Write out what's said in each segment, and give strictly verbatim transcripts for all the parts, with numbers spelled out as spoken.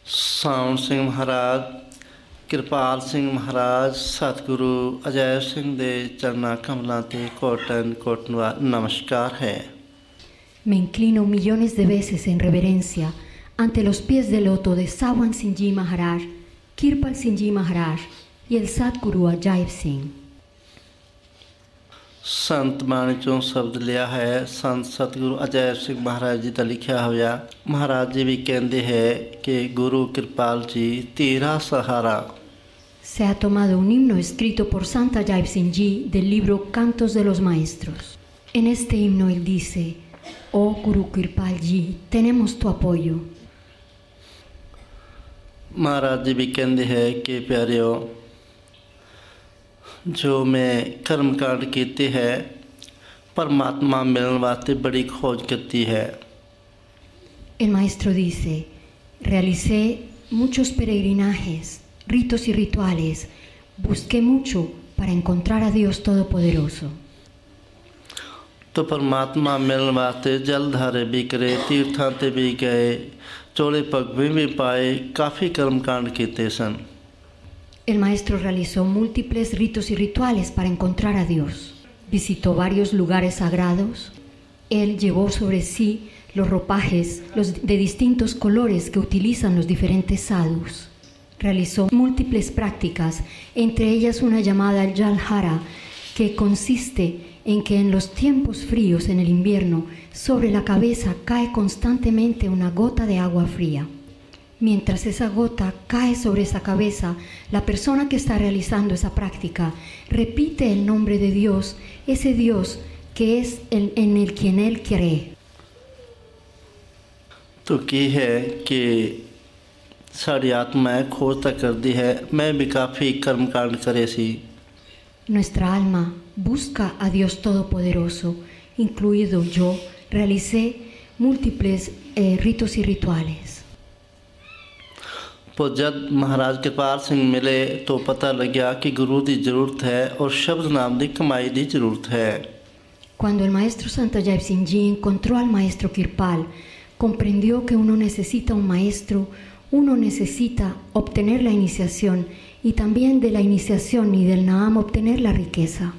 ਸਾਉਣ ਸਿੰਘ ਮਹਾਰਾਜ, ਕਿਰਪਾਲ ਸਿੰਘ ਮਹਾਰਾਜ, ਸਤਿਗੁਰੂ ਅਜੈ ਸਿੰਘ ਦੇ ਚਰਨਾਂ ਕਮਲਾਂ ਤੇ ਕੋਟਨ ਕੋਟਨਵਾ ਨਮਸਕਾਰ ਹੈ। Me inclino millones de veces en reverencia ante los pies de loto de Sawan Singh Maharaj, Kirpal Singh Maharaj y el Sadguru Ajaib Singh। ਸੰਤ ਬਾਣੀ ਚੋਂ ਸ਼ਬਦ ਲਿਆ ਹੈ ਸੰਤ ਸਤਿਗੁਰੂ ਅਜੈ ਸਿੰਘ ਮਹਾਰਾਜ ਜੀ ਦਾ ਲਿਖਿਆ ਹੋਇਆ। ਮਹਾਰਾਜ ਜੀ ਵੀ ਕਹਿੰਦੇ ਹੈ ਕਿ ਗੁਰੂ ਕਿਰਪਾਲ ਜੀ ਤੇਰਾ ਸਹਾਰਾ। Se ha tomado un himno escrito por Sant Ajaib Singh Ji del libro Cantos de los Maestros. En este himno él dice: Oh Guru Kirpal Ji, tenemos tu apoyo। Maharaj ਜੀ ਵੀ ਕਹਿੰਦੇ ਹੈ ਕਿ ਪਿਆਰਿਓ, ਜੋ ਮੈਂ ਕਰਮ ਕਾਂਡ ਕੀਤੇ ਹੈ ਪਰਮਾਤਮਾ ਮਿਲਣ ਵਾਸਤੇ ਬੜੀ ਖੋਜ ਕੀਤੀ ਹੈ। El maestro dice: realicé muchos peregrinajes, ritos y rituales, busqué mucho para encontrar a Dios Todopoderoso। तो परमात्मा मिलने वास्ते जलधारे भी करे, तीर्थां ते भी गए, चोले भगवे भी पाए, काफ़ी कर्मकांड किए सन। El maestro realizó múltiples ritos y rituales para encontrar a Dios. Visitó varios lugares sagrados. Él llevó sobre sí los ropajes los de distintos colores que utilizan los diferentes sadhus. Realizó múltiples prácticas, entre ellas una llamada el Jalhara, que consiste en que en los tiempos fríos en el invierno sobre la cabeza cae constantemente una gota de agua fría. Mientras esa gota cae sobre esa cabeza, la persona que está realizando esa práctica repite el nombre de Dios, ese Dios que es el, en el quien él cree. तो की है कि साड़ी आत्मा खोज तक कर दी है। मैं भी काफ़ी कर्मकांड करे सी। Nuestra alma busca a Dios Todopoderoso, incluido yo, realicé múltiples eh, ritos y rituales. तो जब महाराज कृपाल सिंह मिले तो पता लगा कि गुरु की ज़रूरत है और शब्द नाम की कमाई की ज़रूरत है। Cuando el maestro Sant Ajaib Singh Ji encontró al maestro Kirpal, comprendió que uno necesita un maestro, uno necesita obtener la iniciación y también de la iniciación y del Naam obtener la riqueza.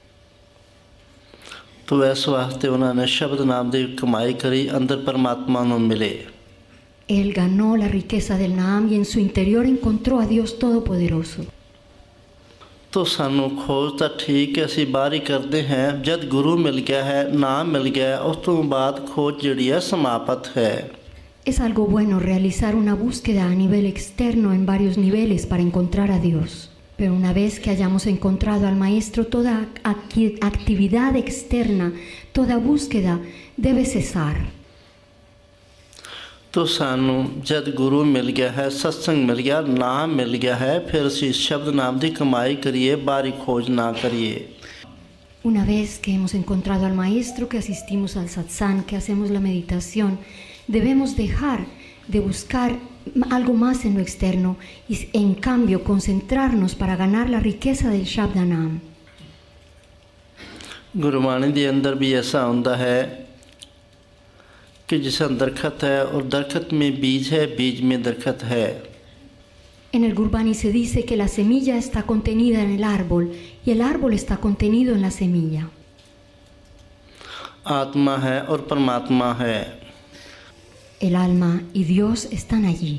तो इस वास्ते उन्होंने शब्द नाम की कमाई करी, अंदर परमात्मा नूं मिले। Él ganó la riqueza del Naam y en su interior encontró a Dios Todopoderoso. तो सानू खोज तो ठीक है असी बाहर ही करते हैं, जब गुरु मिल गया है, नाम मिल गया है, उस तो बाद खोज जिहड़ी है समाप्त है। Es algo bueno realizar una búsqueda a nivel externo en varios niveles para encontrar a Dios. Pero una vez que hayamos encontrado al Maestro, toda actividad externa, toda búsqueda debe cesar. तो सानू जब गुरु मिल गया है, सत्संग मिल गया, नाम मिल गया है, फिर असी शब्द नाम की कमाई करिए, बाहरी खोज ना करिए। Una vez que hemos encontrado al Maestro, que asistimos al satsang, que hacemos la meditación, debemos dejar de buscar algo más en lo externo y en cambio concentrarnos para ganar la riqueza del Shabdanam. Gurbani के अंदर भी ऐसा होता है कि जिसका दरखत है और दरखत में बीज है, बीज में दरखत है। En el Gurbani se dice que la semilla está contenida en el árbol y el árbol está contenido en la semilla. आत्मा है और परमात्मा है। El alma y Dios están allí.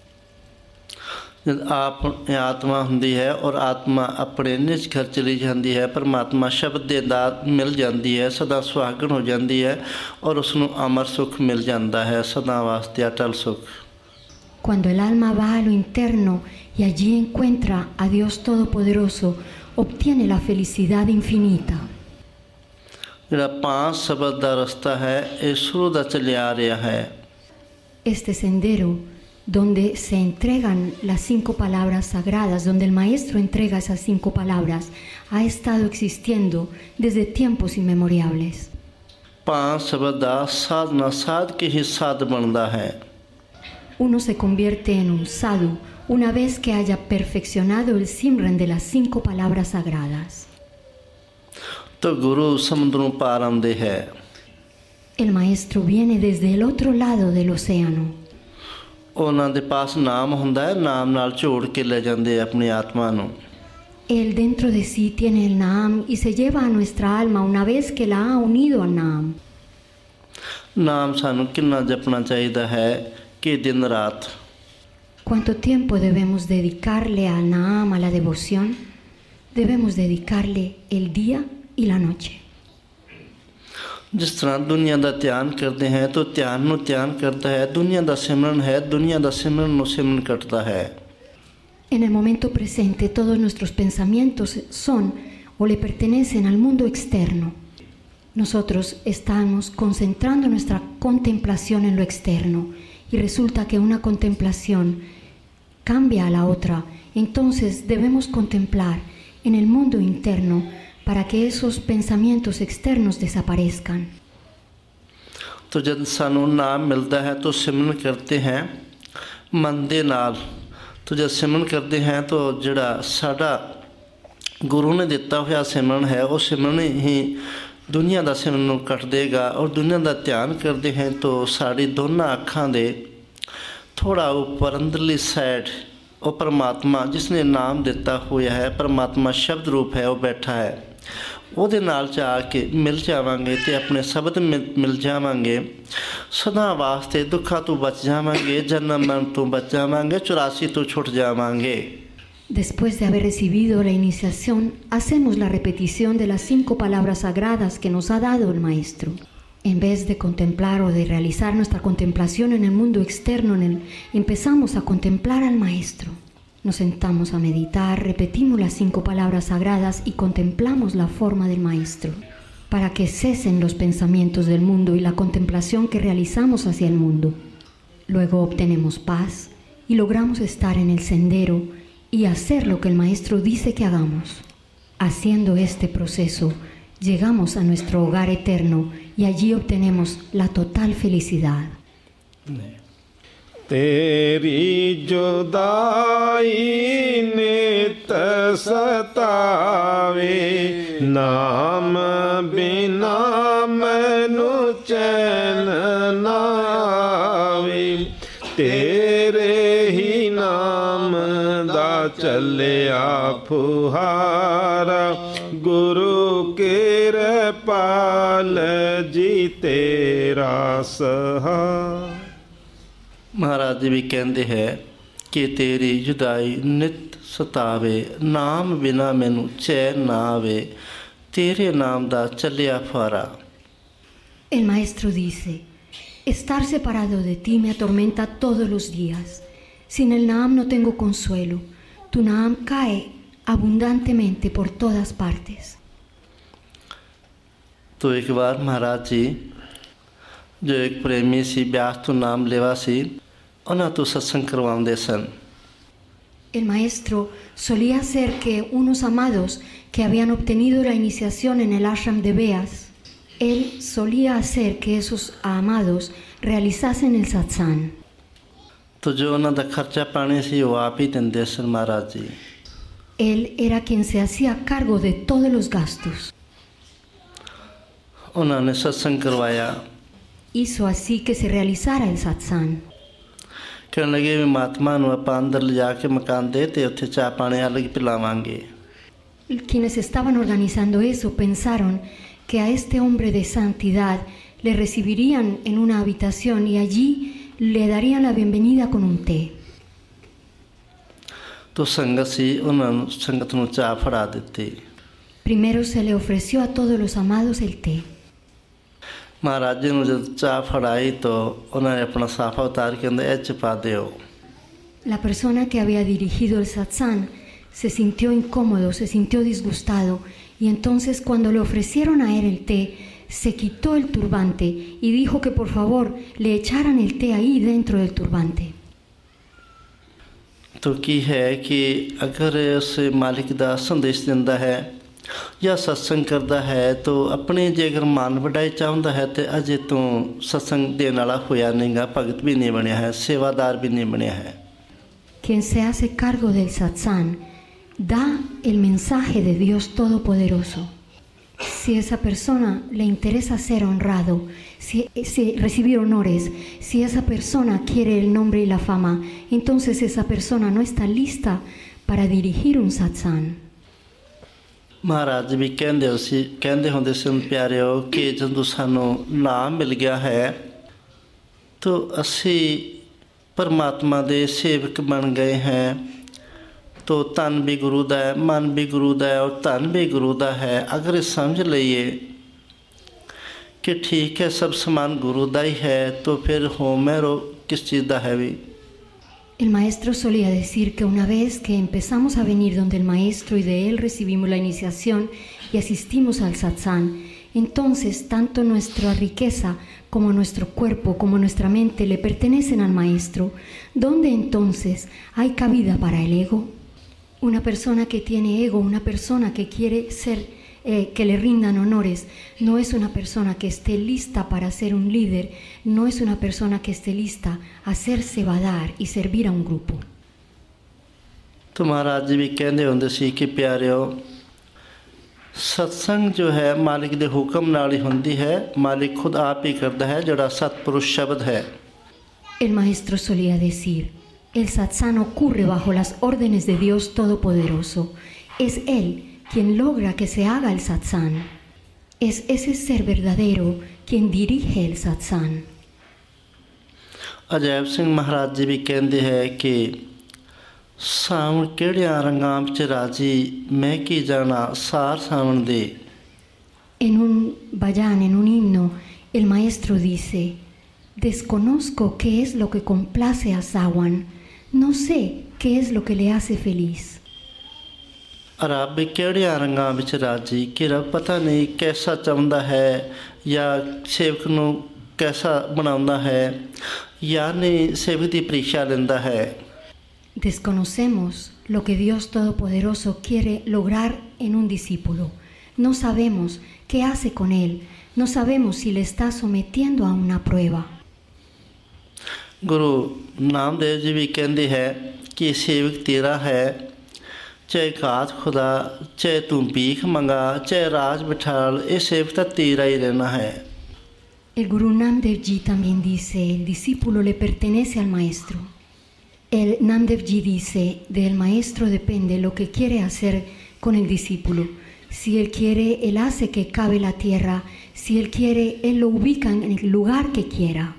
जब आप आत्मा हुंदी है और आत्मा अपने निज घर चली जाती है, परमात्मा शब्द दे दात मिल जाती है, सदा सुहागण हो जाती है और उसनू अमर सुख मिल जाता है, सदा वास्ते अटल सुख। Cuando el alma va a lo interno y allí encuentra a Dios Todopoderoso, obtiene la felicidad infinita. जिहड़ा पांच शब्द दा रास्ता है, ये शुरू दा चलिया आ रहा है। Este sendero donde se entregan las cinco palabras sagradas, donde el maestro entrega esas cinco palabras, ha estado existiendo desde tiempos inmemoriales. पांच शब्द दा साधना साध के ही साध बनता है। Uno se convierte en un sadhu una vez que haya perfeccionado el simran de las cinco palabras sagradas. तो गुरु समुद्रों पार आंदे है। El maestro viene desde el otro lado del océano. ਉਹਨਾਂ ਦੇ ਪਾਸ ਨਾਮ ਹੁੰਦਾ ਹੈ, ਨਾਮ ਨਾਲ ਝੋੜ ਕੇ ਲੈ ਜਾਂਦੇ ਆਪਣੀ ਆਤਮਾ ਨੂੰ। Él dentro de sí tiene el Naam y se lleva a nuestra alma una vez que la ha unido al Naam. ਨਾਮ ਸਾਨੂੰ ਕਿੰਨਾ ਜਪਣਾ ਚਾਹੀਦਾ ਹੈ ਕਿ ਦਿਨ ਰਾਤ? ¿Cuánto tiempo debemos dedicarle al Naam, a la devoción? Debemos dedicarle el día y la noche. ਜਿਸ ਤਰ੍ਹਾਂ ਦੁਨੀਆ ਦਾ ਧਿਆਨ ਕਰਦੇ ਹੈ ਤਾਂ ਧਿਆਨ ਨੂੰ ਧਿਆਨ ਕਰਦਾ ਹੈ, ਦੁਨੀਆ ਦਾ ਸਿਮਰਨ ਹੈ, ਦੁਨੀਆ ਦਾ ਸਿਮਰਨ ਨੂੰ ਸਿਮਰਨ ਕਰਦਾ ਹੈ। En el momento presente todos nuestros pensamientos son o le pertenecen al mundo externo. Nosotros estamos concentrando nuestra contemplación en lo externo y resulta que una contemplación cambia a la otra. Entonces debemos contemplar en el mundo interno para que esos pensamientos externos desaparezcan. तो जब सानू नाम मिलता है तो सिमरन करते हैं मन दे नाल। तो जब सिमरन करते हैं तो जिहड़ा साडा गुरु ने दिता होया सिमरन है वो सिमरन ही दुनिया का सिमरन नूं कट देगा। और दुनिया का ध्यान करते हैं तो साड़ी दोनों अखां दे थोड़ा ऊपर अंदरली साइड वो परमात्मा जिसने नाम दिता होया है, परमात्मा शब्द रूप है, वो बैठा है। ਉਹਦੇ ਨਾਲ ਜਾ ਕੇ ਮਿਲ ਜਾਵਾਂਗੇ ਤੇ ਆਪਣੇ ਸ਼ਬਦ ਮਿਲ ਜਾਵਾਂਗੇ। ਸਦਾ ਵਾਸਤੇ ਦੁੱਖਾਂ ਤੋਂ ਬਚ ਜਾਵਾਂਗੇ, ਜਨਮ ਮਰਨ ਤੋਂ ਬਚ ਜਾਵਾਂਗੇ, ਚੁਰਾਸੀ ਤੋਂ ਛੁੱਟ ਜਾਵਾਂਗੇ। Después de haber recibido la iniciación, hacemos la repetición de las cinco palabras sagradas que nos ha dado el Maestro. En vez de contemplar o de realizar nuestra contemplación en el mundo externo, en el, empezamos a contemplar al Maestro. Nos sentamos a meditar, repetimos las cinco palabras sagradas y contemplamos la forma del Maestro, para que cesen los pensamientos del mundo y la contemplación que realizamos hacia el mundo. Luego obtenemos paz y logramos estar en el sendero y hacer lo que el Maestro dice que hagamos. Haciendo este proceso, llegamos a nuestro hogar eterno y allí obtenemos la total felicidad. तेरी जुदाई नित सतावे, नाम बिना मैनू चैन ना आवे। तेरे ही नाम दा चलिया फुहारा, गुरु किरपाल जी तेरा सहारा। महाराज जी भी कहते हैं कि तेरी जुदाई नित सतावे, नाम बिना मैनू चैन ना आवे, तेरे नाम दा चलिया फारा। El Maestro dice, estar separado de ti me atormenta todos los días. Sin el Naam no tengo consuelo. Tu Naam cae abundantemente por todas partes. तो एक बार महाराज जी जो एक प्रेमी सी ब्यास तो नाम लेवा सी उन्हां तो सत्संग करवाउंदे सन। El Maestro solía hacer que unos amados que habían obtenido la iniciación en el ashram de Beas, él solía hacer que esos amados realizasen el satsang. तो जो उन्हां दा खर्चा पानी सी वो आप ही दिंदे सन महाराज जी। Él era quien se hacía cargo de todos los gastos. उन्हां ने सत्संग करवाया। Hizo así que se realizara el satsang. कहने लगे भी महात्मा नूं आपां अंदर ले जाके मकान दे ते उत्थे चाह पानी अलग पिलावांगे। Quienes estaban organizando eso pensaron que a este hombre de santidad le recibirían en una habitación y allí le darían la bienvenida con un té. तो संगत सी उन्हां नूं संगत नूं चाह फड़ा दित्ती। Primero se le ofreció a todos los amados el té. महाराज जी ने जब चाह फड़ाई तो उन्होंने अपना साफा उतार के अंदर एच पा दियो। La persona que había dirigido el satsang se sintió incómodo, se sintió disgustado y entonces cuando le ofrecieron a él el té, se quitó el turbante y dijo que por favor le echaran el té ahí dentro del turbante. तो की है कि अगर उस मालिक दा संदेश दिंदा है या सत्संग करता है तो अपने जे अगर मान वडाई चाहता है तो अजे तो सत्संग देने वाला होया नहींगा, भगत भी नहीं बनया है, सेवादार भी नहीं बनया है। Quien se hace cargo del satsang da el mensaje de Dios Todopoderoso. si esa persona le interesa ser honrado, si, si recibir honores, si esa persona quiere el nombre y la fama, entonces esa persona no está lista para dirigir un satsang. ਮਹਾਰਾਜ ਵੀ ਕਹਿੰਦੇ ਸੀ ਕਹਿੰਦੇ ਹੁੰਦੇ ਸਨ ਪਿਆਰਿਓ ਕਿ ਜਦੋਂ ਸਾਨੂੰ ਨਾਮ ਮਿਲ ਗਿਆ ਹੈ ਤਾਂ ਅਸੀਂ ਪਰਮਾਤਮਾ ਦੇ ਸੇਵਕ ਬਣ ਗਏ ਹੈ। तो तन भी गुरु दा है, मन भी गुरु दा है और धन भी गुरु दा है। अगर ये समझ लइए कि ठीक है सब समान गुरु दा ही है तो फिर होम है रो किस चीज़ दा है भी। El maestro solía decir que una vez que empezamos a venir donde el maestro y de él recibimos la iniciación y asistimos al satsang, entonces tanto nuestra riqueza como nuestro cuerpo como nuestra mente le pertenecen al maestro. ¿Dónde entonces hay cabida para el ego? Una persona que tiene ego, una persona que quiere ser, eh, que le rindan honores, no es una persona que esté lista para ser un líder, no es una persona que esté lista a hacerse vadar y servir a un grupo. तो महाराज जी भी कहते होंगे सी कि प्यारिओ सत्संग जो है मालिक दे हुक्म नाल ही हुंदी है, मालिक खुद आप ही करता है जिहड़ा सतपुरुष शब्द है। El maestro solía decir, el satsang ocurre bajo las órdenes de Dios Todopoderoso. Es Él quien logra que se haga el satsang. Es ese ser verdadero quien dirige el satsang. Ajaib सिंह महाराज जी भी कहते हैं कि सावन केड़ियां रंगां विच राजी मैं की जाना सार सावन दे। En un bhajan, en un himno, el maestro dice, desconozco qué es lo que complace a Sawan, no sé qué es lo que le hace feliz. रब केड़ियां रंगां विच राजी कि रब पता नहीं कैसा चाहुंदा है या सेवक नूं कैसा बनाउंदा है या नहीं सेवक दी परीक्षा लैंदा है। Desconocemos lo que Dios Todopoderoso quiere lograr en un discípulo. No sabemos qué hace con él, no sabemos si le está sometiendo a una prueba. गुरु नामदेव जी भी कहते हैं कि सेवक तेरा है, चाहे घात खुदा, चाहे तू भीख मंगा, चाहे राज बिठाल, ये सेवक तो तेरा ही रहना है। El Guru Namdev Ji también dice, el discípulo le pertenece al maestro. El Namdev Ji dice, del maestro depende lo que quiere hacer con el discípulo. Si él quiere, él hace que cabe la tierra. Si él quiere, él lo ubica en el lugar que quiera.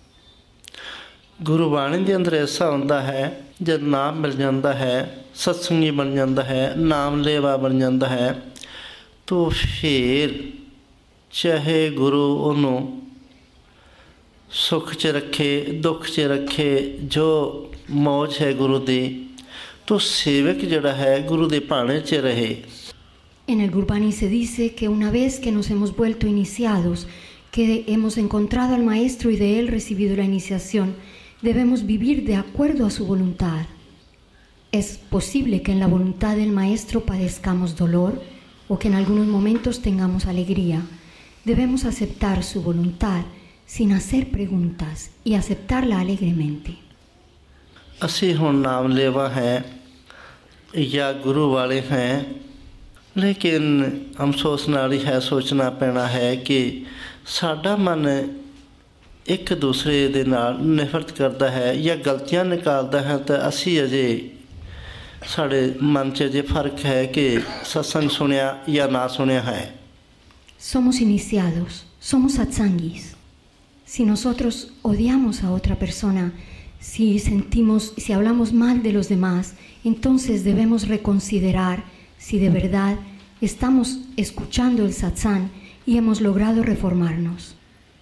Gurbani के अंदर ऐसा होता है जब नाम मिल जाता है, सत्संगी बन जाता है, नाम लेवा बन जाता है, तो फिर चाहे गुरु उन्होंने सुख च रखे दुख च रखे, जो मौज है गुरु दी, तो सेवक जड़ा है गुरु दे भाने च रहे। En el Gurbani se dice que una vez que nos hemos vuelto iniciados, que hemos encontrado al maestro y de él recibido la iniciación, debemos vivir de acuerdo a su voluntad. Es posible que en la voluntad del maestro padezcamos dolor o que en algunos momentos tengamos alegría. Debemos aceptar su voluntad sin hacer preguntas y aceptarla alegremente. असी हुण नाम लेवा हैं या गुरु वाले हैं, लेकिन अफसोस नाल है सोचना पैना है कि साडा मन एक दूसरे दे नाल नफरत करता है या गलतियां निकालता है, तो असी अजे साढ़े मन च अजे फर्क है कि सत्संग सुनिया या ना सुनिया है। Somos iniciados, somos satsangis. Si nosotros odiamos a otra persona, si sentimos, si hablamos mal de los demás, entonces debemos reconsiderar si de verdad estamos escuchando el satsang y hemos logrado reformarnos.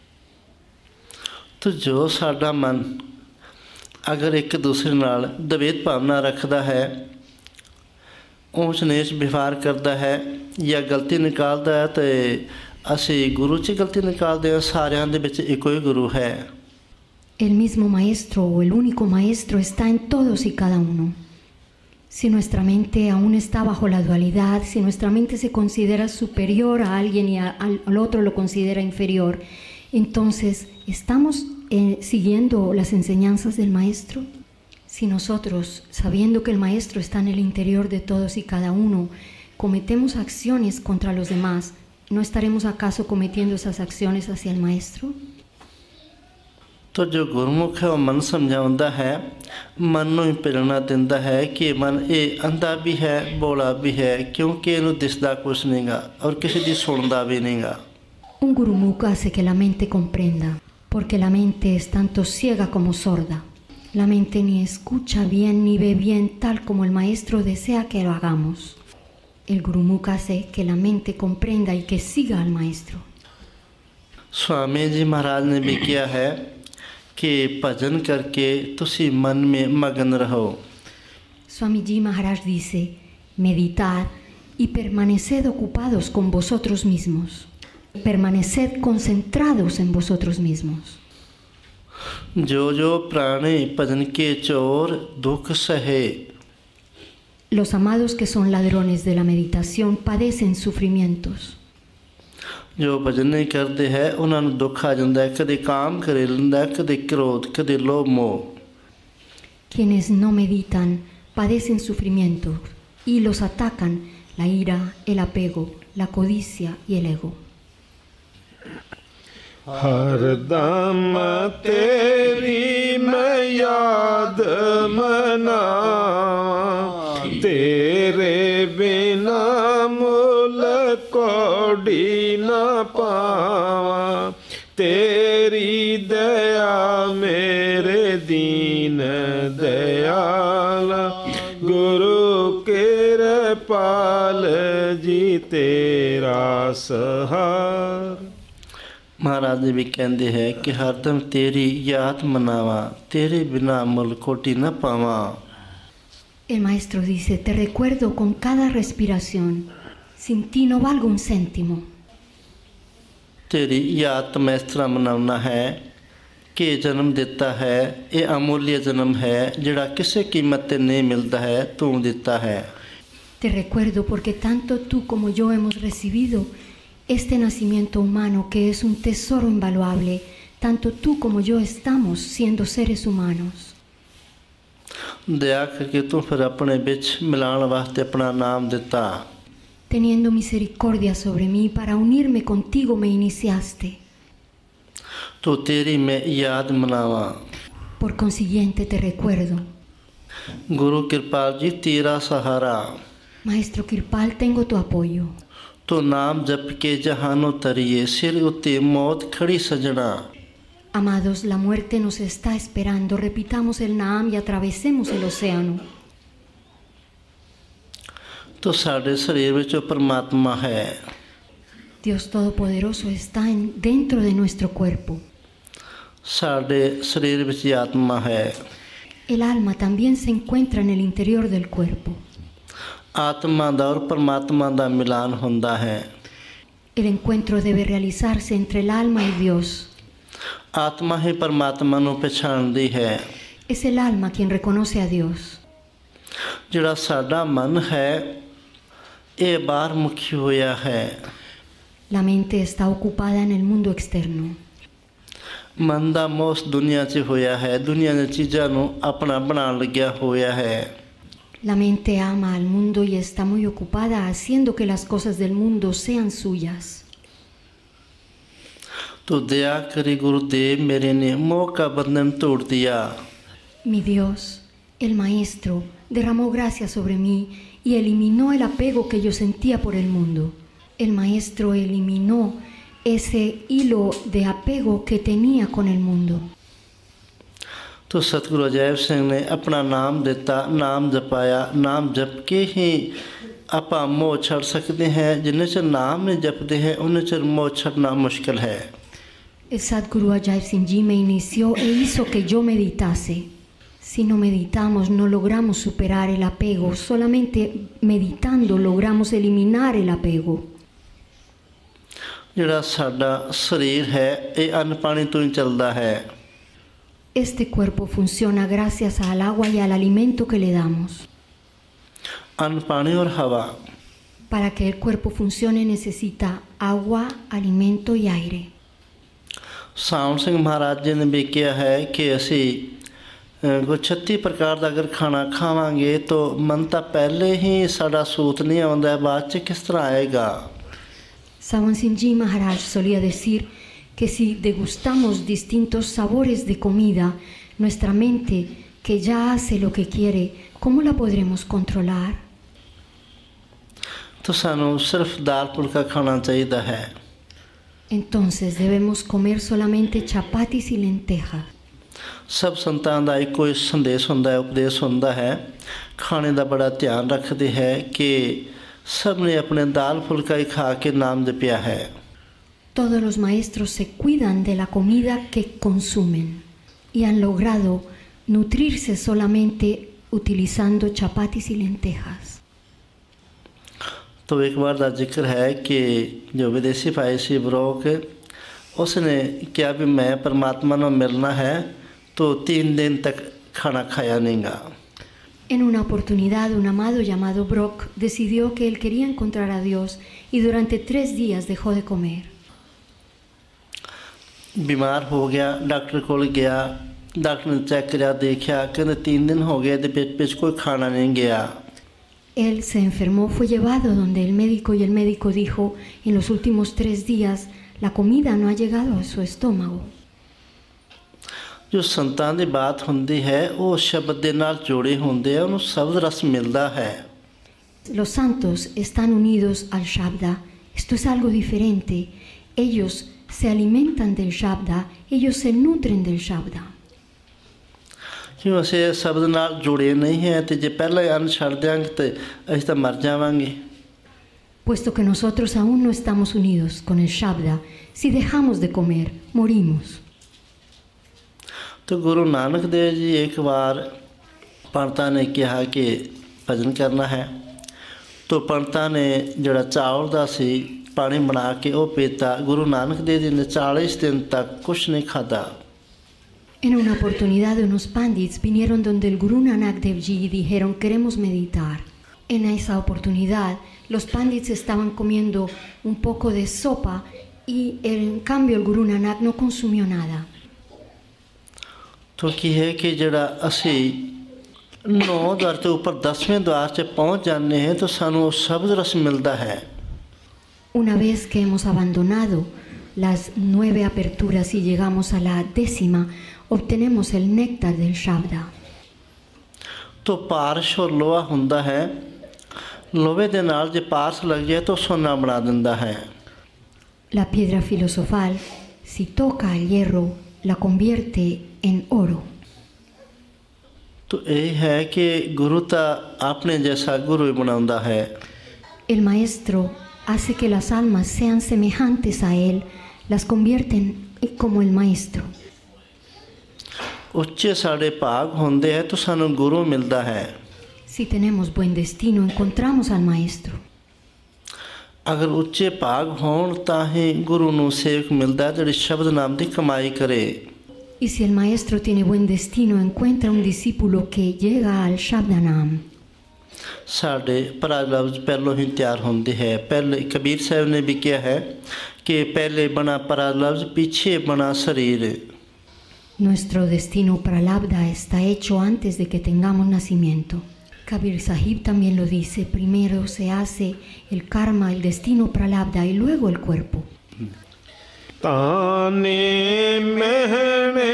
तो जो साडा मन अगर एक दूसरे नाल द्वैत भावना रखता है, ऊंच नीच व्यवहार करता है या गलती निकालता है, तो असी गुरु च गलती निकालते हैं। सारियां दे विच इको ही गुरु है। El mismo maestro o el único maestro está en todos y cada uno. Si nuestra mente aún está bajo la dualidad, si nuestra mente se considera superior a alguien y a, al, al otro lo considera inferior, entonces, ¿estamos eh, siguiendo las enseñanzas del maestro? Si nosotros, sabiendo que el maestro está en el interior de todos y cada uno, cometemos acciones contra los demás, ¿no estaremos acaso cometiendo esas acciones hacia el Maestro? तो जो गुरमुख है वो मन समझाता है, मन ਨੂੰ ਹੀ प्रेरणा ਦਿੰਦਾ है कि मन ਇਹ अंधा भी है बोला भी है क्योंकि ਇਹਨੂੰ ਦਿਸਦਾ ਕੁਛ ਨਹੀਂਗਾ ਔਰ ਕਿਸੇ ਦੀ ਸੁਣਦਾ ਵੀ ਨਹੀਂਗਾ। Un gurumukh hace que la mente comprenda, porque la mente es tanto ciega como sorda. La mente ni escucha bien ni ve bien tal como el Maestro desea que lo hagamos. El gurumukh hace que la mente comprenda y que siga al Maestro. Swami जी महाराज ने भी किया है कि भजन करके तुसी मन में मगन रहो। Swami Ji Maharaj dice, meditad y permaneced ocupados con vosotros mismos. Permaneced concentrados en vosotros mismos. जो जो प्राणी भजन के चोर दुख सहे। Los amados que son ladrones de la meditación padecen sufrimientos. जो भजन नहीं करते हैं उन्होंने दुख आ जाता है, कदे काम करे लेंदा, कदे क्रोध, कदे लोभ मोह। Quienes no meditan padecen sufrimientos y los atacan la ira, el apego, la codicia y el ego. हरदम तेरी मैं याद मनावा, तेरे बिना मुल कौड़ी न पावा, तेरी दया मेरे दीन दयाला, गुरु कृपाल जी तेरा सहार। महाराज जी भी कहते हैं कि हरदम तेरी याद मनावा, तेरे बिना मुल कोटि न पावा। El maestro dice, te recuerdo con cada respiración, sin ti no valgo un céntimo. तेरी याद मैं इस तरह मनाना है कि जन्म दिता है, ये अमूल्य जन्म है जिहड़ा किसी कीमत ते नहीं मिलता है, तू दिता है। Te recuerdo porque tanto tú como yo hemos recibido este nacimiento humano que es un tesoro invaluable, tanto tú como yo estamos siendo seres humanos. दया करके तू फिर अपने बिच मिलान वास्ते अपना नाम दिता। Teniendo misericordia sobre mí, para unirme contigo me iniciaste. तो तेरी मैं याद मनावा। Por consiguiente te recuerdo. गुरु कृपाल जी तेरा सहारा। Maestro Kirpal, tengo tu apoyo. तो नाम जप के जहानो तरिए, सिर उत्ते मौत खड़ी सजना। Amados, la muerte nos está esperando. Repitamos el Naam y atravesemos el océano. तो साढ़े शरीर विच परमात्मा है। Dios Todopoderoso está en, dentro de nuestro cuerpo. साढ़े शरीर विच आत्मा है। El alma también se encuentra en el interior del cuerpo. आत्मा दा और परमात्मा दा मिलान हुंदा है। El encuentro debe realizarse entre el alma y Dios. आत्मा ही परमात्मा नूं पहचानदी है। Es el alma quien reconoce a Dios. जिहड़ा साडा मन है ये बाहर मुखी होया है। La mente está ocupada en el mundo externo. मन दा मोह दुनिया च होया है, दुनिया दी चीज़ां नूं अपना बनाण लग्या होया है। La mente ama al mundo y está muy ocupada haciendo que las cosas del mundo sean suyas. तो दया करी गुरुदेव मेरे ने मोह का बंधन तोड़ दिया। Mi Dios, el Maestro, derramó gracia sobre mí y eliminó el apego que yo sentía por el mundo. El Maestro eliminó ese hilo de apego que tenía con el mundo. तो सतगुरु अजैब सिंह ने अपना नाम दिता, नाम जपाया। नाम जप के ही ਆਪਾਂ मोह छड़ सकते हैं। जिन्ने चਿਰ नाम नहीं जपते हैं उन्ने चਿਰ मोह छड़ना मुश्किल है। El Sadguru Ajay Singh Ji me inició e hizo que yo meditase. Si no meditamos no logramos superar el apego, solamente meditando logramos eliminar el apego. ਜਿਹੜਾ ਸਾਡਾ ਸਰੀਰ ਹੈ ਇਹ ਅੰਨ ਪਾਣੀ ਤੋਂ ਹੀ ਚੱਲਦਾ ਹੈ। Este cuerpo funciona gracias al agua y al alimento que le damos. अन्न पानी और हवा। Para que el cuerpo funcione necesita agua, alimento y aire. ਸਾਉਣ ਸਿੰਘ ਮਹਾਰਾਜ ਜੀ ਨੇ ਵੀ ਕਿਹਾ ਹੈ ਕਿ ਅਸੀਂ ਕੋਈ ਛੱਤੀ ਪ੍ਰਕਾਰ ਦਾ ਅਗਰ ਖਾਣਾ ਖਾਵਾਂਗੇ ਤਾਂ ਮਨ ਤਾਂ ਪਹਿਲੇ ਹੀ ਸਾਡਾ ਸੂਤ ਨਹੀਂ ਆਉਂਦਾ, ਬਾਅਦ 'ਚ ਕਿਸ ਤਰ੍ਹਾਂ ਆਏਗਾ। Sawan Singh Maharaj solía decir que si degustamos distintos sabores de comida, nuestra mente, que ya hace lo que quiere, ¿cómo la podremos controlar? तो सानू सिर्फ दाल फुल्का खाना चाहिए है। Entonces debemos comer solamente chapatis y lentejas. सब संतान का एक कोई संदेश होंदा है, उपदेश होंदा है, खाने का बड़ा ध्यान रखते हैं कि सब ने अपने दाल फुल्का ही खा के नाम जपिया है। Todos los maestros se cuidan de la comida que consumen y han logrado nutrirse solamente utilizando chapatis y lentejas. तो एक बार का जिक्र है कि जो विदेशी भाई सी ब्रोक, उसने क्या भी मैं परमात्मा ने मिलना है तो तीन दिन तक खाना खाया नहींगा। En una oportunidad, un amado llamado Brock decidió que él quería encontrar a Dios y durante tres días dejó de comer. बीमार हो गया, डॉक्टर को गया, डॉक्टर ने चेक किया, देखा कहते तीन दिन हो गए तो पेट पेट कोई खाना नहीं गया। Él se enfermó, fue llevado donde el médico y el médico dijo, en los últimos tres días la comida no ha llegado a su estómago. जो संतान की बात होंदी है वो शब्द के नाल जोड़े होंदे हैं, उन्हें शब्द रस मिलता है। Los santos están unidos al Shabda. Esto es algo diferente. Ellos se alimentan del Shabda, ellos se nutren del Shabda. क्यों असे शब्द नाल जुड़े नहीं हैं तो जे पहले अन्न छड़ देंगे तो असीं तां मर जावांगे। Puesto que nosotros aún no estamos unidos con el Shabda, si dejamos de comer, morimos. तो गुरु नानक देव जी एक बार पंडितां ने कहा कि भजन करना है, तो पंडितां ने जिहड़ा चावल दा सी पानी बना के वो पीता। गुरु नानक देव जी ने चालीस दिन तक कुछ नहीं खाधा। En una oportunidad, unos pandits vinieron donde el Guru Nanak Dev Ji y dijeron, queremos meditar. En esa oportunidad, los pandits estaban comiendo un poco de sopa y en cambio el Guru Nanak no consumió nada. तो की है कि जड़ा असी नौ द्वार के ऊपर दसवें द्वार से पहुँच जाने हैं तो सानू शब्द रस मिलता है। Una vez que hemos abandonado las nueve aperturas y llegamos a la décima, obtenemos el néctar del Shabda. तो पारश और लोहा हुंदा है, लोहे दे नाल जे पारस लग जाए तो सोना बना दिंदा है। La piedra filosofal, si toca el hierro, la convierte en oro. तो यही है कि गुरु ता अपने जैसा गुरु ही बनाउंदा है। El maestro hace que las almas sean semejantes a él, las convierten como el maestro. उच्चे साढ़े भाग होंदे है तो सानू गुरु मिलता है। Si tenemos buen destino, encontramos al maestro. अगर उच्चे भाग होण तां ही गुरु नू सेवक मिलता है जिहड़ी शब्द नाम दी कमाई करे। Y si el maestro tiene buen destino, encuentra un discípulo que llega al Shabdanam. साढ़े पराज लफ्ज पहलों ही तैयार होंदे है। पहले कबीर साहब ने भी किया है कि पहले बना पराज लफ्ज, पीछे बना शरीर। Nuestro destino pralabdha está hecho antes de que tengamos nacimiento. Kabir Sahib también lo dice, primero se hace el karma, el destino pralabdha y luego el cuerpo. ताने महने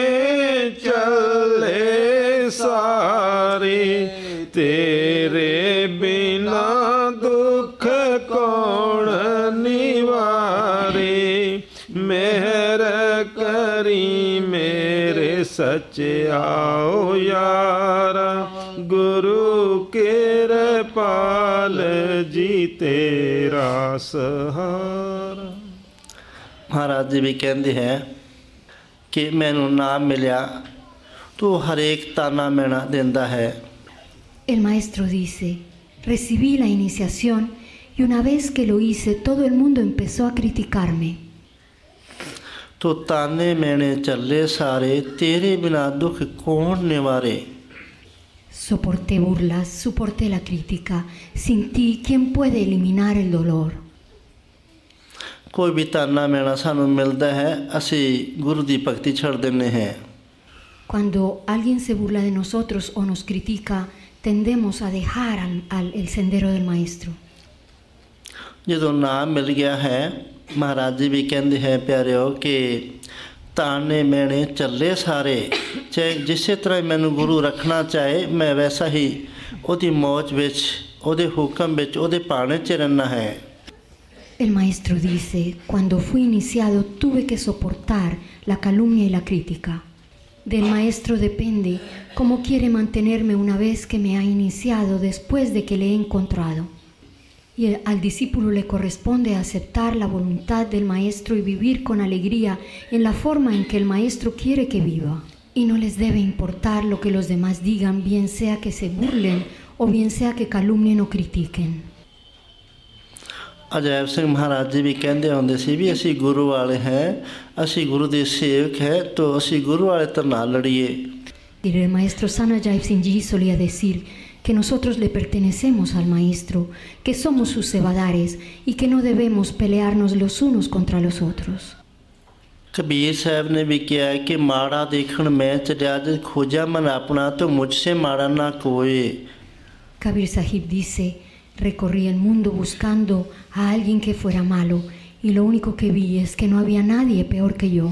चले सारे तेरे बिना दुख कौन निवारे मेहर करी मेरे सच्चे आओ यारा गुरु कृपाल जी तेरा सहारा। महाराज जी भी कहते हैं कि मैनू नाम मिलिया तो हर एक ताना मैना देंदा है। El maestro dice, recibí la iniciación y una vez que lo hice todo el mundo empezó a criticarme. तो ताने मैंने चले सारे तेरे बिना दुख कौन निवारे। Soporté burlas, soporté la crítica. Sin ti, ¿quién puede eliminar el dolor? कोई भी ताना मैना सानू मिलता है असी गुरु दी भक्ति छड़ देने हैं। Cuando alguien se burla de nosotros o nos critica, tendemos a dejar al, al, el sendero del maestro. जो नाम मिल गया है महाराज जी भी कहते हैं प्यारिओ कि ताने मैंने चले सारे, चाहे जिस तरह मैनू गुरु रखना चाहे मैं वैसा ही ओदी मौज विच, ओदे हुक्म विच, ओदे पाने च रहना है। El maestro dice, cuando fui iniciado tuve que soportar la calumnia y la crítica. Del maestro depende cómo quiere mantenerme una vez que me ha iniciado después de que le he encontrado. Y el, al discípulo le corresponde aceptar la voluntad del maestro y vivir con alegría en la forma en que el maestro quiere que viva. Y no les debe importar lo que los demás digan, bien sea que se burlen o bien sea que calumnien o critiquen. Ajaib ਸਿੰਘ ਮਹਾਰਾਜ ਜੀ ਵੀ ਕਹਿੰਦੇ ਹੁੰਦੇ ਸੀ ਵੀ ਅਸੀਂ ਗੁਰੂ ਵਾਲੇ ਹੈ, ਅਸੀਂ ਗੁਰੂ ਦੇ ਸੇਵਕ ਹੈ, ਤਾਂ ਅਸੀਂ ਗੁਰੂ ਵਾਲੇ ਤਾਂ ਨਾ ਲੜੀਏ। El maestro San Ajahn Singh Ji solía decir que nosotros le pertenecemos al maestro, que somos sus cebadares y que no debemos pelearnos los unos contra los otros. Kabir ਸਾਹਿਬ ਨੇ ਵੀ ਕਿਹਾ ਹੈ ਕਿ ਮਾੜਾ ਦੇਖਣ ਮੈਂ ਚਲਿਆ ਜਦ ਖੋਜਾ ਮਨ ਆਪਣਾ ਤਾਂ ਮੁਝਸੇ ਮਾੜਾ ਨਾ ਕੋਏ। Kabir Sahib dice, recorrí el mundo buscando a alguien que fuera malo y lo único que vi es que no había nadie peor que yo.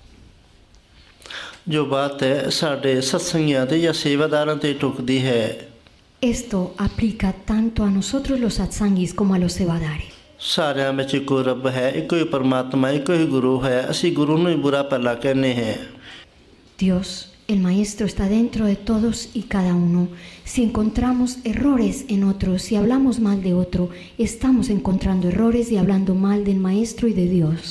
ਜੋ ਬਾਤ ਹੈ ਸਾਡੇ ਸਤਸੰਗੀਆਂ ਤੇ ਜਾਂ ਸੇਵਾਦਾਰਾਂ ਤੇ ਟੁਕਦੀ ਹੈ। Esto aplica tanto a nosotros los satsangis como a los cebadares. ਸਾਰਿਆਂ ਵਿੱਚ ਇੱਕੋ ਰੱਬ ਹੈ, ਇੱਕੋ ਹੀ ਪਰਮਾਤਮਾ, ਇੱਕੋ ਹੀ ਗੁਰੂ ਹੈ। ਅਸੀਂ ਗੁਰੂ ਨੂੰ ਹੀ ਬੁਰਾ ਭਲਾ ਕਹਿੰਦੇ ਹਾਂ। Dios, el maestro está dentro de todos y cada uno. Si encontramos errores en otros, si hablamos mal de otro, estamos encontrando errores y hablando mal del maestro y de Dios.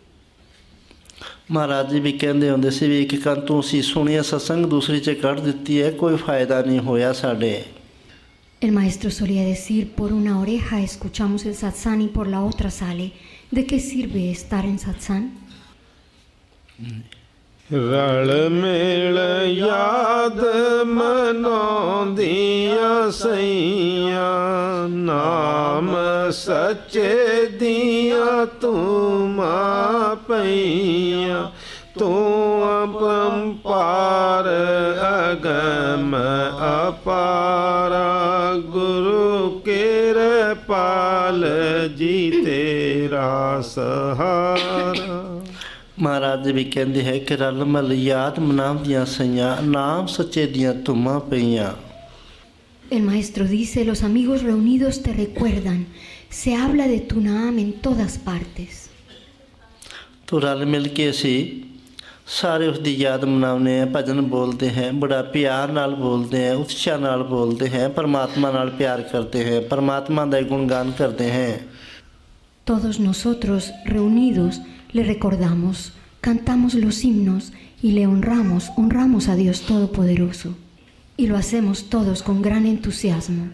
Maharaj ਜੀ ਵੀ ਕਹਿੰਦੇ ਹੁੰਦੇ ਸੀ ਵੀ ਇੱਕ ਕੰਤੋਂ ਅਸੀਂ ਸੁਣਿਆ ਸਤਸੰਗ ਦੂਸਰੀ 'ਚ ਕੱਢ ਦਿੱਤੀ ਹੈ, ਕੋਈ ਫਾਇਦਾ ਨਹੀਂ ਹੋਇਆ ਸਾਡੇ। El maestro solía decir, por una oreja escuchamos el satsang y por la otra sale. ¿De qué sirve estar en satsang? ਰਲ ਮਿਲ ਯਾਦ ਮਨਾਉਂਦੀਆਂ ਸਈਆਂ, ਨਾਮ ਸੱਚੇ ਦੀਆਂ ਧੂਮਾਂ ਪਈਆਂ। ਤੂੰ ਅਪਰੰਪਾਰ ਅਗਮ ਅਪਾਰਾ, ਗੁਰੂ ਕਿਰਪਾਲ ਜੀ ਤੇਰਾ ਸਹਾਰਾ। ਮਹਾਰਾਜ ਜੀ ਵੀ ਕਹਿੰਦੇ ਹੈ ਕਿ ਰਲ ਮਿਲ ਯਾਦ ਮਨਾਉਂਦੀਆਂ ਸਈਆਂ, ਨਾਮ ਸੱਚੇ ਦੀਆਂ ਧੁੰਮਾਂ ਪਈਆਂ। El maestro dice, los amigos reunidos te recuerdan, se habla de tu naam en todas partes. ਤੋ ਰਲ ਮਿਲ ਕੇ ਅਸੀਂ ਸਾਰੇ ਉਸ ਦੀ ਯਾਦ ਮਨਾਉਂਦੇ ਹਾਂ, ਭਜਨ ਬੋਲਦੇ ਹਾਂ, ਬੜਾ ਪਿਆਰ ਨਾਲ ਬੋਲਦੇ ਹਾਂ, ਉਤਸ਼ਾਹ ਨਾਲ ਬੋਲਦੇ ਹਾਂ, ਪਰਮਾਤਮਾ ਨਾਲ ਪਿਆਰ ਕਰਦੇ ਹਾਂ, ਪਰਮਾਤਮਾ ਦਾ ਗੁਣਗਾਨ ਕਰਦੇ ਹਾਂ। Todos nosotros reunidos le recordamos, cantamos los himnos y le honramos, honramos a Dios Todopoderoso. Y lo hacemos todos con gran entusiasmo.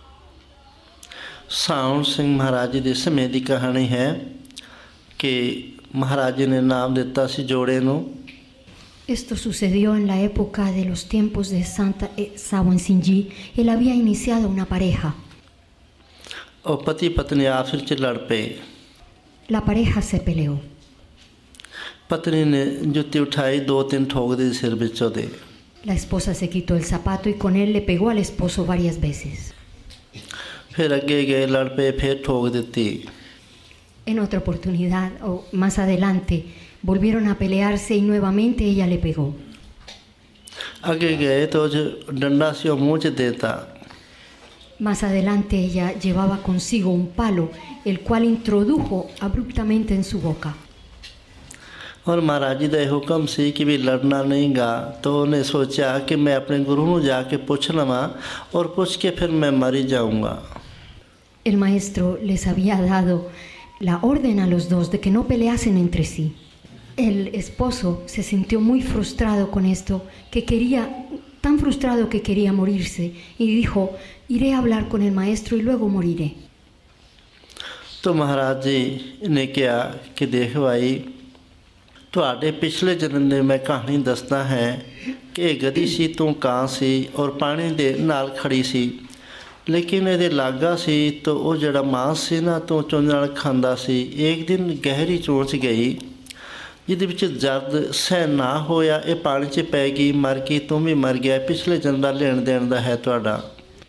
ਸਾਉਣ ਸਿੰਘ ਮਹਾਰਾਜ ਜੀ ਦੇ ਸਮੇਂ ਦੀ ਕਹਾਣੀ ਹੈ ਕਿ ਮਹਾਰਾਜ ਜੀ ਨੇ ਨਾਮ ਦਿੱਤਾ ਸੀ ਜੋੜੇ ਨੂੰ। Esto sucedió en la época de los tiempos de Santa Sawan Singh Ji. Él había iniciado una pareja. ਉਹ ਪਤੀ ਪਤਨੀ ਆਪਸ ਵਿੱਚ ਲੜ ਪਏ। La pareja se peleó. ਪਤਨੀ ਨੇ ਜੁੱਤੀ ਉਠਾਈ, ਦੋ ਤਿੰਨ ਠੋਕ ਦੇ ਸਿਰ ਵਿੱਚ ਉਹਦੇ। La esposa se quitó el zapato y con él le pegó al esposo varias veces. ਫਿਰ ਅੱਗੇ ਗਏ, ਲੜ ਪਏ, ਫਿਰ ਠੋਕ ਦਿੱਤੀ। En otra oportunidad, o más adelante, volvieron a pelearse y nuevamente ella le pegó. ਅੱਗੇ ਗਏ ਤਾਂ ਉਹ ਡੰਡਾ ਸੀ ਉਹ ਮੂੰਹ 'ਚ ਦੇਤਾ। Más adelante ella llevaba consigo un palo, el cual introdujo abruptamente en su boca. और महाराज जी का यह हुक्म सी कि भी लड़ना नहीं गा, तो उन्हें सोचा कि मैं अपने गुरु को जाके पूछ लवा और पूछ के फिर मैं मर ही जाऊँगा। El maestro les había dado la orden a los dos de que no peleasen entre sí. El esposo se sintió muy frustrado con esto, que quería, tan frustrado que quería morirse, y dijo, iré a hablar con el maestro y luego moriré. तो महाराज जी ने कहा कि देख भाई, ਤੁਹਾਡੇ ਪਿਛਲੇ ਜਨਮ ਦੀ ਮੈਂ ਕਹਾਣੀ ਦੱਸਦਾ ਹੈ ਕਿ ਇਹ ਗਧੀ ਸੀ, ਤੂੰ ਕਾਂ ਸੀ ਔਰ ਪਾਣੀ ਦੇ ਨਾਲ ਖੜੀ ਸੀ, ਲੇਕਿਨ ਇਹਦੇ ਲਾਗਾ ਸੀ ਤਾਂ ਉਹ ਜਿਹੜਾ ਮਾਂਸ ਸੀ ਨਾ ਤੂੰ ਚੁੰਝ ਨਾਲ ਖਾਂਦਾ ਸੀ। ਇੱਕ ਦਿਨ ਗਹਿਰੀ ਚੋਂਚ ਗਈ ਜਿਹਦੇ ਵਿੱਚ ਦਰਦ ਸਹਿ ਨਾ ਹੋਇਆ, ਇਹ ਪਾਣੀ 'ਚ ਪੈ ਗਈ, ਮਰ ਗਈ, ਤੂੰ ਵੀ ਮਰ ਗਿਆ। ਪਿਛਲੇ ਜਨਮ ਦਾ ਲੈਣ ਦੇਣ ਦਾ ਹੈ ਤੁਹਾਡਾ।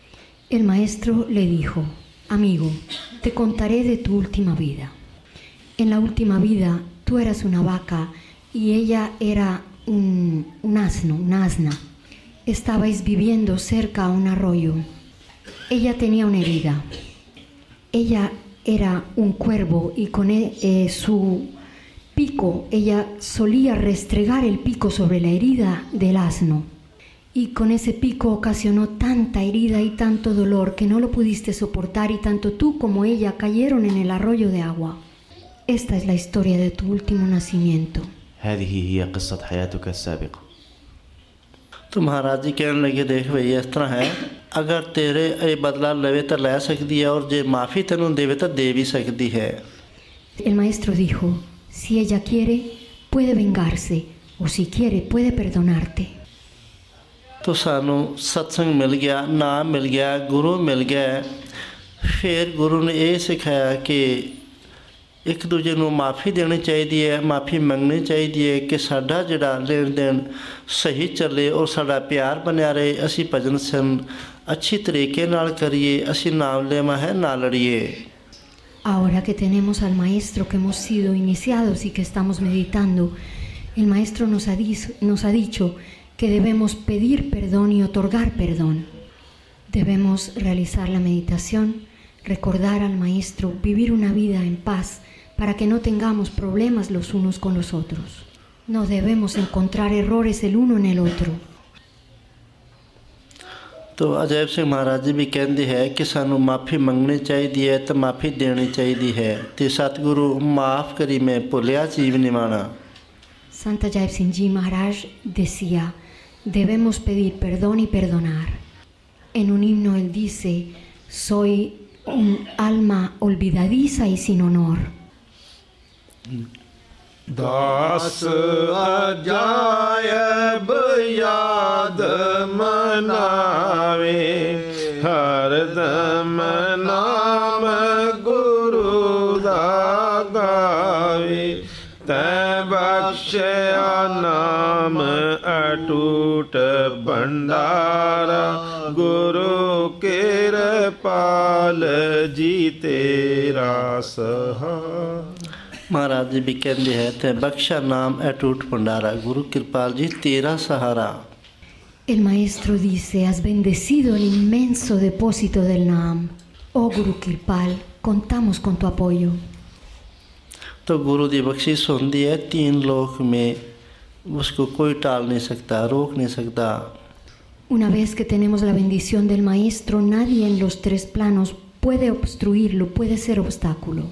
El maestro le dijo, amigo, te contaré de tu última vida. en la última vida tú eras una vaca y ella era un, un asno, una asna. Estabais viviendo cerca a un arroyo. Ella tenía una herida. Ella era un cuervo y con e- eh, su pico ella solía restregar el pico sobre la herida del asno. Y con ese pico ocasionó tanta herida y tanto dolor que no lo pudiste soportar y tanto tú como ella cayeron en el arroyo de agua. Esta es la historia de tu último nacimiento. هذه هي قصة حياتك السابقة. तो महाराज जी कहने लगे, देख भाई इस तरह है, अगर तेरे ये बदला लवे तो लै सकती है और जे माफ़ी तेनों देवे तो दे भी सकती है. El maestro dijo, si ella quiere, puede vengarse, o si quiere, puede perdonarte. तो सानू सत्संग मिल गया, नाम मिल गया, गुरु मिल गया. फिर गुरु ने ये सिखाया कि एक दूजे ਨੂੰ ਮਾਫੀ ਦੇਣੀ ਚਾਹੀਦੀ ਹੈ, ਮਾਫੀ ਮੰਗਣੀ ਚਾਹੀਦੀ ਹੈ ਕਿ ਸਾਡਾ ਜਿਹੜਾ ਲੈਣ ਦੇਣ ਸਹੀ ਚੱਲੇ ਔਰ ਸਾਡਾ ਪਿਆਰ ਬਣਿਆ ਰਹੇ, ਅਸੀਂ ਭਜਨ ਸਨ ਅੱਛੀ ਤਰੀਕੇ ਨਾਲ ਕਰੀਏ, ਅਸੀਂ ਨਾਮ ਲੈਵਾ ਹੈ ਨਾ ਲੜੀਏ. Ahora que tenemos al maestro, que hemos sido iniciados y que estamos meditando, el maestro nos ha, dis- nos ha dicho que debemos pedir perdón y otorgar perdón. Debemos realizar la meditación, recordar al maestro, vivir una vida en paz para que no tengamos problemas los unos con los otros. No debemos encontrar errores el uno en el otro. तो अजैब सिंह महाराज जी भी कहते हैं कि सानू माफ़ी मंगनी चाहिए तो माफ़ी देनी चाहिए तो सतगुरु माफ़ करी मैं भुलिया जीव निवाना. Santa Jai Singh Ji Maharaj decía, debemos pedir perdón y perdonar. En un himno él dice, soy un alma olvidadiza y sin honor. दास अजायब याद मनावे हरदम नाम गुरु दा गावे तै बख्शया नाम अटूट भंडारा गुरु कृपाल जी तेरा सहारा. महाराज जी भी कहते हैं ते बख्शा नाम अटूट भंडारा गुरु कृपाल जी तेरा सहारा. El maestro dice, has bendecido el inmenso depósito del Naam. Oh Guru Kirpal, contamos con tu apoyo. तो गुरु की बख्शिश होती है तीन लोक में, उसको कोई टाल नहीं सकता, रोक नहीं सकता. Una vez que tenemos la bendición del maestro, nadie en los tres planos puede obstruirlo, puede ser obstáculo.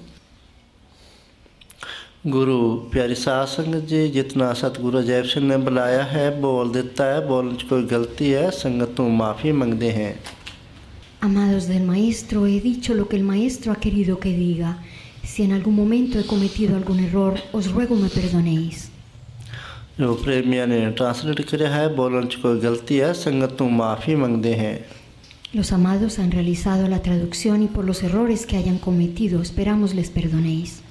गुरु प्यारी साध संगत जी, जितना सतगुरु अजैब सिंह ने बुलाया है बोल देता है, बोलने की कोई गलती है संगत तो माफ़ी मांगते हैं. Amados del maestro, he dicho lo que el maestro ha querido que diga. Si en algún momento he cometido algún error, os ruego me perdonéis. जो प्रेमिया ने ट्रांसलेट किया है, बोलने की कोई गलती है संगत तो माफ़ी मांगते हैं. Los amados han realizado la traducción y por los errores que hayan cometido, esperamos les perdonéis.